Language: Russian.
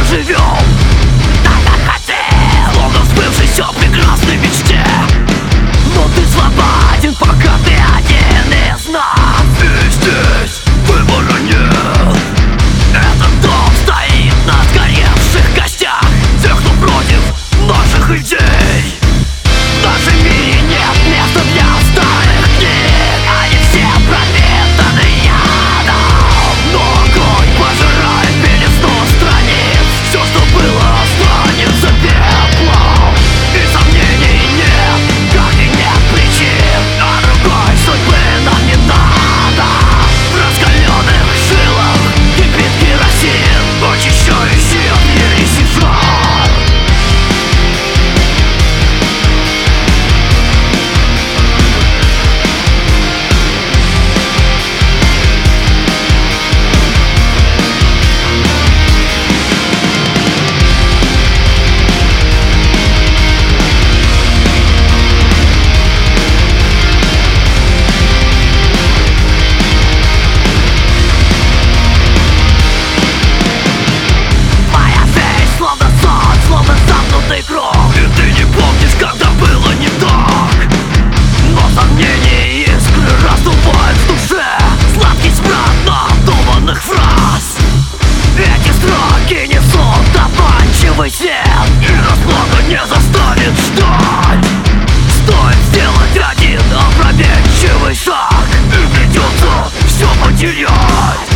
проживем так, как хотел, словно в сбывшейся прекрасной мечте. Но ты свободен, пока ты один из нас. И здесь выбора нет. Этот дом стоит на сгоревших костях тех, кто против наших идей. В нашем мире нет места для старых книг. Они все пропитаны ядом, но огонь пожирает белизну страниц. Все, что было, останется пеплом. И сомнений нет, как и нет причин. А другой судьбы нам не надо. В раскаленных жилах кипит керосин, очищающий от ереси жар. Круг, и ты не помнишь, когда было не так. Но сомнения и искры раздувают в душе сладкий смрад надуманных фраз. Эти строки несут обманчивый свет, и расплата не заставит ждать. Стоит сделать один опрометчивый шаг, и придется все потерять.